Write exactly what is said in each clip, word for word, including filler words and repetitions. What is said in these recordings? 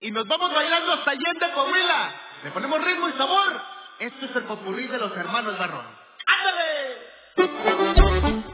y nos vamos bailando hasta Allende, Coahuila. Le ponemos ritmo y sabor. Esto es el popurrí de los hermanos Barrón. ¡Ándale!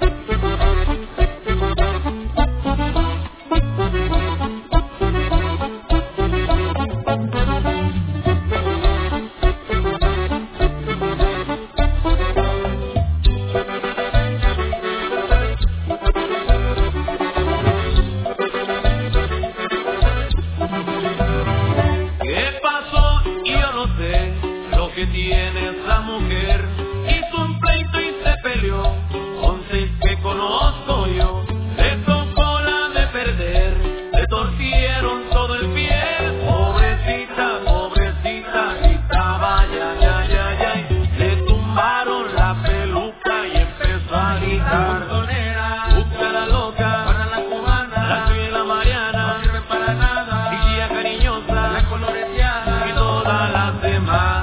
Que tiene esa mujer, hizo un pleito y se peleó con seis que conozco yo. Le tocó la de perder, le torcieron todo el pie. Pobrecita, pobrecita, gritaba ya, ya, ya, ya. Le tumbaron la peluca y empezó a gritar. Busca la loca, para la cubana, la tuya y la Mariana, no sirven para nada. Chiquilla cariñosa, la coloreteada y todas las demás.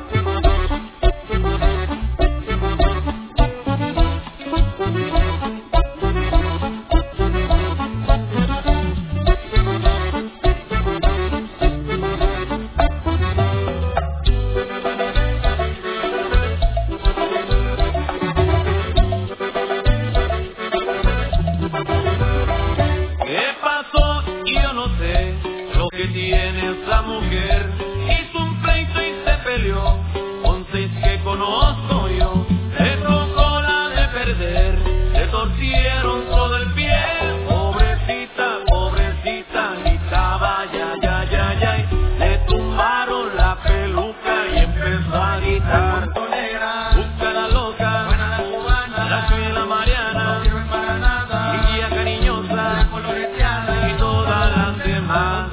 Que tiene esa mujer, hizo un pleito y se peleó con seis que conozco yo. Le tocó la de perder, le torcieron todo el pie. Pobrecita, pobrecita, gritaba ya, ya, ya, ya. Le tumbaron la peluca y empezó a gritar. Busca la loca, buena la cubana, la tuya y la Mariana, no sirven para nada. Chiquilla cariñosa, la coloreteada y todas las demás.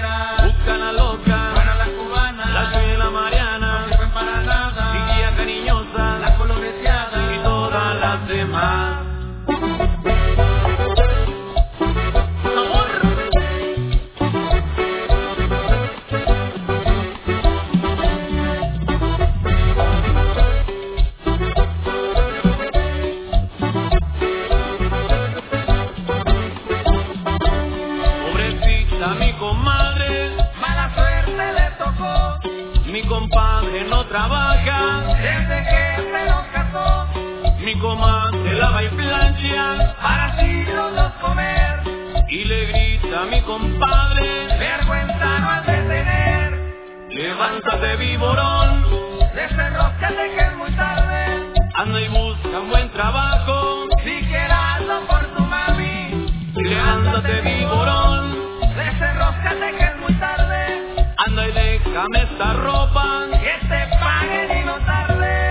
Mi comadre, mala suerte le tocó. Mi compadre no trabaja desde que se nos casó. Mi comadre lava y plancha para así los dos comer. Y le grita a mi compadre, vergüenza no has de tener. Levántate, viborón, desenróscate que es muy tarde. Anda y busca un buen trabajo, si quieras no por tu mami. Levántate, viborón, desenróscate que es muy tarde. Anda y déjame esta ropa, que te paguen y no tarde.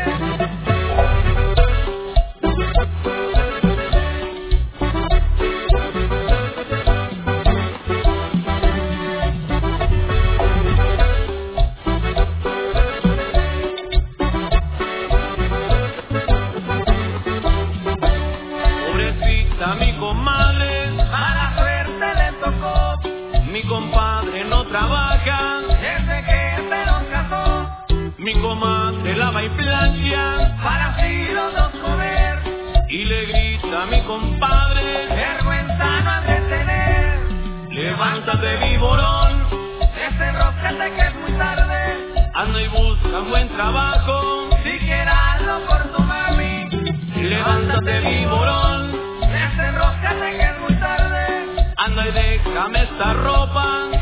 Pobrecita mi comadre, mala suerte le tocó. Mi compadre no trabaja desde que se nos casó. Mi comadre lava y plancha para así los dos comer. Y le grita a mi compadre, vergüenza no has de tener. Levántate, viborón, desenróscate que es muy tarde. Anda y busca un buen trabajo, si quieras no por tu mami. Levántate, viborón, desenróscate que es muy tarde. Anda y déjame esta ropa,